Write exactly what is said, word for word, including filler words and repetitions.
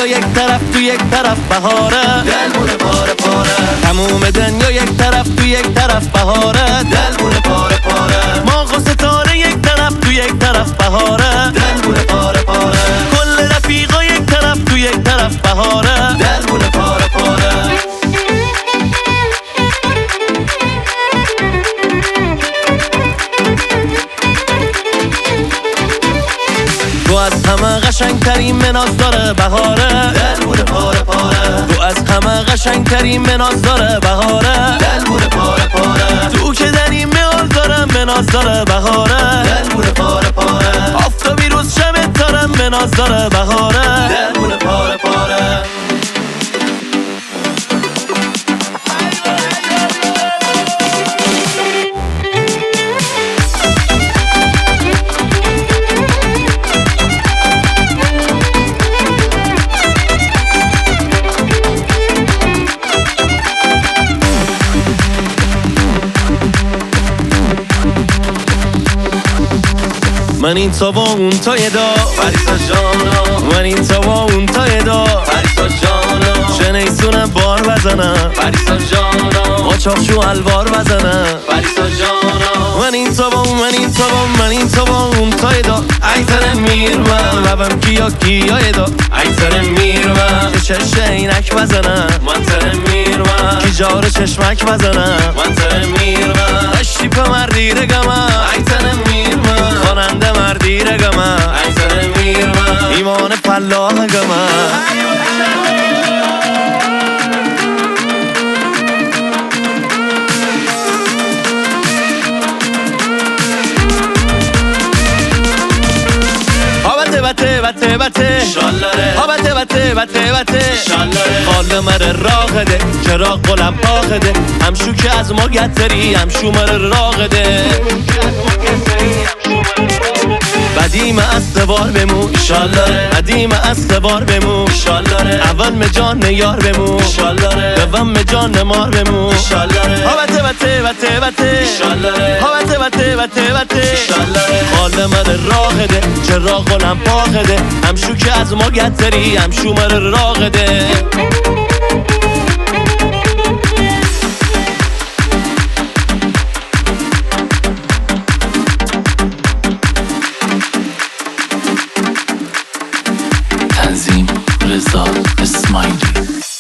دنیا یک طرف تو یک طرف بهاره، دلمونه پاره پاره. تموم دنیا یک طرف تو یک طرف بهاره، دلمونه پاره پاره. ما ستاره یک طرف تو یک طرف بهاره، دلمونه پاره پاره. کل رفیقا یک طرف تو یک طرف بهاره، دلمونه پاره پاره. تو از همه قشنگترین مناز داره بهاره، دلمونه پاره پاره. تو از همه قشنگترین مناز داره بهاره، دلمونه پاره پاره. تو که در این میال داره مناز داره بهاره، دلمونه پاره پاره. آفتابی روز شب داره مناز داره بهاره، دلمونه پاره پاره. من این تا با اون تا یه دا پریسا جانا، من این تا با اون تا یه دا پریسا جانا، چه نیستونم بار بزنم، پریسا جانا، ما چاقشو الوار بزنم، پریسا جانا. من این تا با اون من این تا با من این تا با اون تا یه دا ایتر میرم لبم کیا کیا یه دا ایتر میرم که چشت اینک بزنم، من تر میرم کی جار چشمک بزنم، من تر میرم اشیپ مردی رگمم، ایتر میرم خواننده مردی رگمم، ایتر میرم ایمان فلاح گمم. بته بته بته شالره ها بته بته بته بته شالره حال مره راغده چرا قلم پاخده همشو که از ما گتری همشو مره راغده بدیم استوار بمو شالره قدیم استوار بمو شالره اول مجان یار بمو شالره دوم مجان مار بمو شالره ها بته بته بته بته شالره ها بته بته بته بته شالره حال من راغده چرا قلم پاخده همشو که از ما گتری همشو مر راغده. تنظیم رضا اسماعیلی.